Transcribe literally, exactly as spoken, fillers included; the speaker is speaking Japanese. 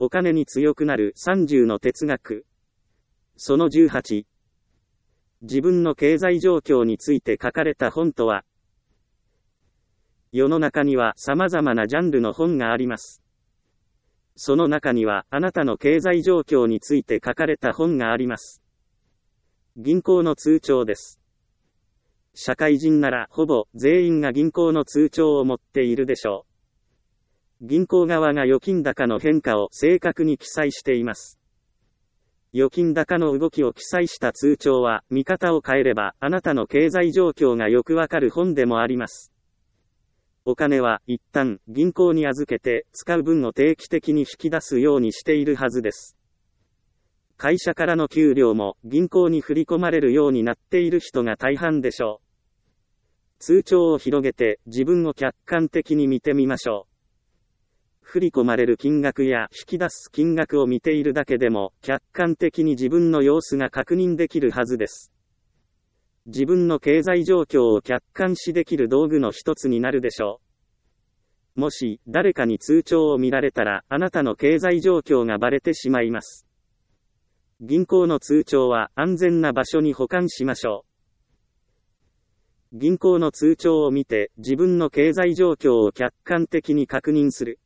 お金に強くなるさんじゅうの哲学。そのじゅうはち。自分の経済状況について書かれた本とは。世の中には様々なジャンルの本があります。その中にはあなたの経済状況について書かれた本があります。銀行の通帳です。社会人ならほぼ全員が銀行の通帳を持っているでしょう。銀行側が預金高の変化を正確に記載しています。預金高の動きを記載した通帳は見方を変えればあなたの経済状況がよくわかる本でもあります。お金は一旦銀行に預けて使う分を定期的に引き出すようにしているはずです。会社からの給料も銀行に振り込まれるようになっている人が大半でしょう。通帳を広げて自分を客観的に見てみましょう。振り込まれる金額や引き出す金額を見ているだけでも客観的に自分の様子が確認できるはずです。自分の経済状況を客観視できる道具の一つになるでしょう。もし誰かに通帳を見られたらあなたの経済状況がバレてしまいます。銀行の通帳は安全な場所に保管しましょう。銀行の通帳を見て自分の経済状況を客観的に確認する。